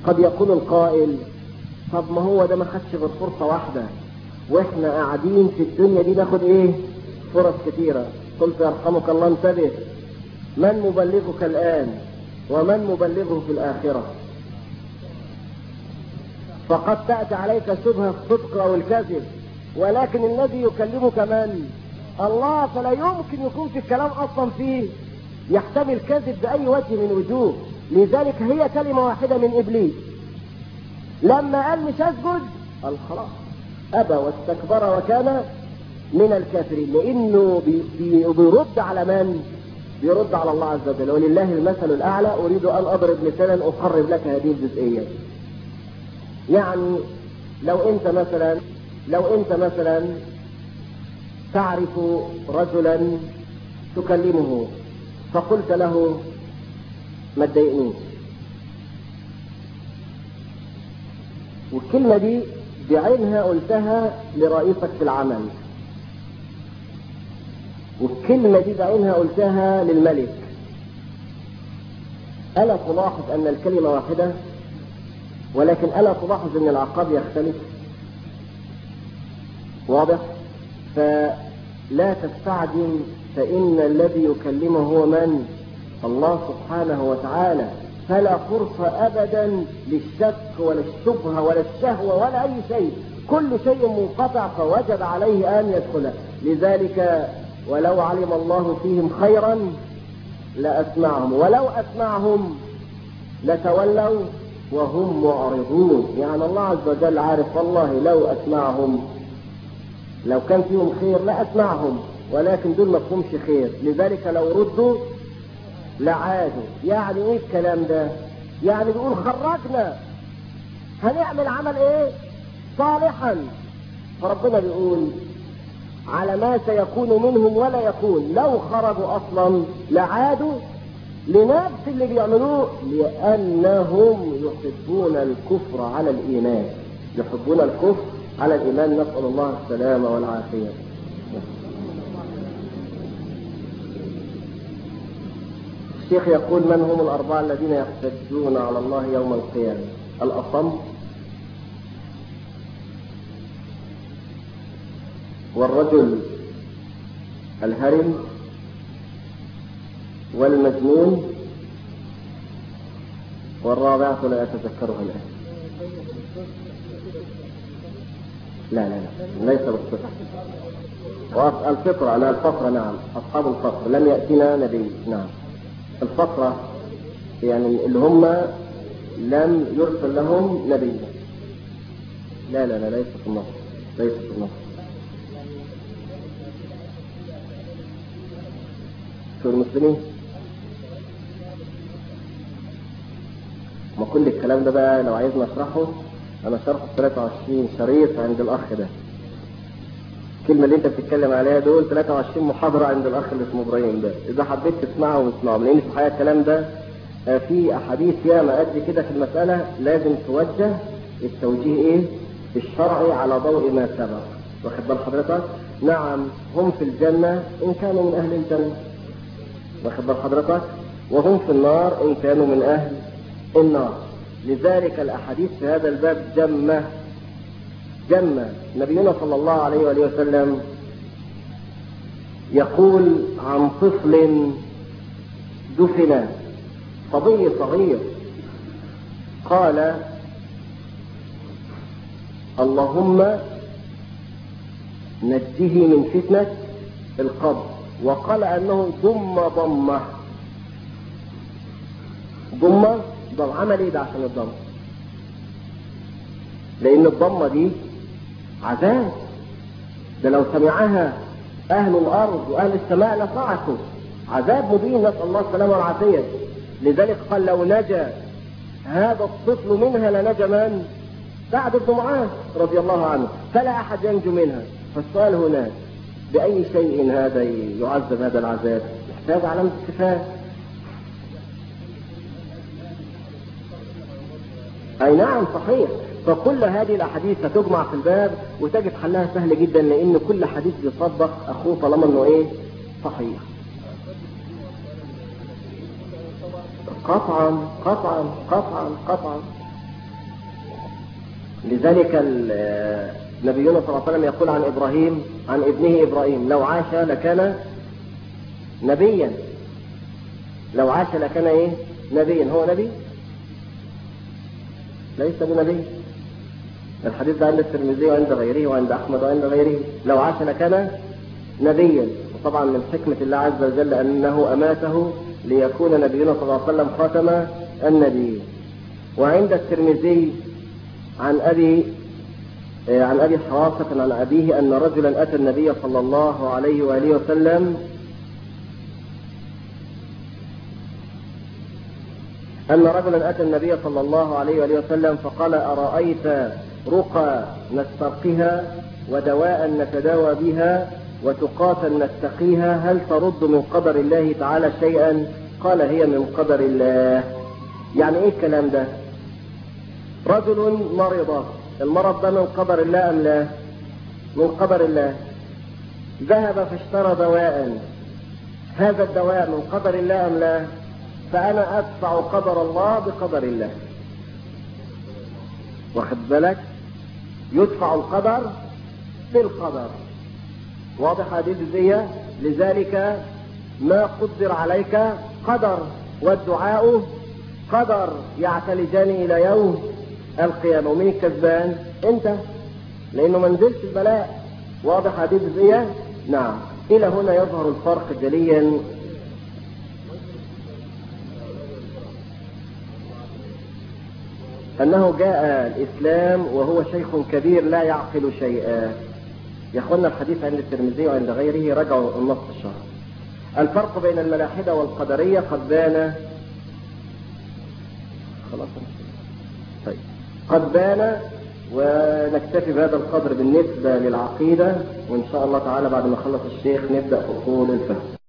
قد يقول القائل طب ما هو ده ما خدش غير فرصة واحدة، واحنا قاعدين في الدنيا دي ناخد ايه؟ فرص كثيرة. قلت يرحمك الله انتبه، من مبلغك الآن ومن مبلغه في الآخرة؟ فقد تأتي عليك شبهة الصدق أو الكذب، ولكن الذي يكلمك من؟ الله، فلا يمكن يكون في الكلام أصلا فيه يحتمل كذب بأي وجه من وجوه. لذلك هي كلمة واحدة من إبليس، لما قال مش أسجد قال خلاص أبى واستكبر وكان من الكافرين، لأنه بيرد على من؟ بيرد على الله عز وجل. ولله المثل الأعلى. أريد أن أضرب مثالا أقرب لك هذه الجزئية. يعني لو أنت مثلا تعرف رجلا تكلمه فقلت له ما تضايقنيش، والكلمة دي بعينها قلتها لرئيسك في العمل، والكلمة دي بعينها قلتها للملك، ألا تلاحظ أن الكلمة واحدة؟ ولكن ألا تلاحظ أن العقاب يختلف؟ واضح؟ فلا تستعجل، فإن الذي يكلمه هو من؟ الله سبحانه وتعالى. فلا فرصة أبدا للشك ولا الشبهة ولا الشهوة ولا أي شيء، كل شيء منقطع فوجب عليه أن يدخله. لذلك ولو علم الله فيهم خيرا لأسمعهم، ولو أسمعهم لتولوا وهم معرضون. يعني الله عز وجل عارف والله لو أسمعهم، لو كان فيهم خير لأسمعهم، ولكن دول ما فيهمش خير، لذلك لو ردوا لعادوا. يعني ايه الكلام ده؟ يعني بيقول خرجنا هنعمل عمل ايه؟ صالحا. فربنا بيقول على ما سيكون منهم ولا يكون، لو خرجوا اصلا لعادوا لنفس اللي بيعملوه، لانهم يحبون الكفر على الايمان، يحبون الكفر على الايمان. نسأل الله السلامة والعافية. الشيخ يقول من هم الأربعة الذين يحتجون على الله يوم القيامة؟ الأصم والرجل الهرم والمجنون والرابعة لا أتذكرها الآن. لا ليس بالفطرة. الفطرة، لا الفطرة، نعم أصحاب الفطرة لم يأتنا نبي. نعم الفطرة يعني اللي هم لم يرسل لهم نبي. لا ليس في النص، ليس في النص. شو المسلمين؟ ما كل الكلام ده بقى لو عايزنا نشرحه انا شرحه 23 شريط عند الاخ ده. الكلمة اللي انت بتتكلم عليها دول 23 محاضرة عند الاخ اللي اسمه ابراهيم ده، اذا حبيت تسمعه واسمعه، لان في الحقيقة الكلام ده في احاديث ياما قد كده في المسألة، لازم توجه التوجيه ايه؟ الشرعي على ضوء ما سبق. واخد بال حضرتك؟ نعم هم في الجنة ان كانوا من اهل الجنة، واخد بال حضرتك؟ وهم في النار ان كانوا من اهل النار. لذلك الاحاديث في هذا الباب جمة. نبينا صلى الله عليه وآله وسلم يقول عن طفل دفن، صبي صغير، قال اللهم نجه من فتنة القبر، وقال انه ضم عمل ايه ده عشان الضم؟ لان الضمة دي عذاب، ده لو سمعها اهل الارض واهل السماء لصعقوا، عذاب مبين، نسأل الله السلامة والعافية. لذلك قال لو نجا هذا الطفل منها لنجا من؟ سعد بن معاذ رضي الله عنه، فلا احد ينجو منها. فالسؤال هنا باي شيء هذا يعذب هذا العذاب؟ يحتاج علامة استفهام. اي نعم صحيح. فكل هذه الاحاديث هتجمع في الباب وتجد حلها سهل جدا، لان كل حديث بيصدق اخوه طالما انه ايه؟ صحيح. قطعا. لذلك نبينا صلى الله عليه وسلم يقول عن إبراهيم، عن ابنه إبراهيم: لو عاش لكان نبيا. لو عاش لكان إيه؟ نبيا. هو نبي؟ ليس بنبي. الحديث ده عند الترمذي وعند غيره وعند أحمد وعند غيره. لو عاش لكان نبيا. وطبعا من حكمة الله عز وجل أنه أماته ليكون نبينا صلى الله عليه وسلم خاتم النبي. وعند الترمذي عن أبي حراسة عن أبيه أن رجلا أتى النبي صلى الله عليه وآله وسلم صلى الله عليه وآله وسلم فقال: أرأيت رقى نسترقها ودواء نتداوى بها وتقاة نتقيها هل ترد من قدر الله تعالى شيئا؟ قال: هي من قدر الله. يعني ايه الكلام ده؟ رجل مرض، المرض ده من قدر الله أم لا؟ من قدر الله. ذهب فاشترى دواء، هذا الدواء من قدر الله أم لا؟ فأنا أدفع قدر الله بقدر الله. واخد بالك؟ يدفع القدر بالقدر. واضح هذه الجزئية؟ لذلك ما قدر عليك قدر، والدعاء قدر، يعتلجان إلى يوم القيامة. ومين الكسبان؟ أنت، لأنه ما نزلش البلاء. واضح هذه الجزئية؟ نعم. إلى هنا يظهر الفرق جليا أنه جاء الإسلام وهو شيخ كبير لا يعقل شيئا. يا أخوانا الحديث عند الترمذي وعند غيره، رجعوا النص الشرعي. الفرق بين الملاحدة والقدرية قد بان. خلاص طيب، قد بان. ونكتفي بهذا القدر بالنسبة للعقيدة، وإن شاء الله تعالى بعد ما خلص الشيخ نبدأ أصول الفهم.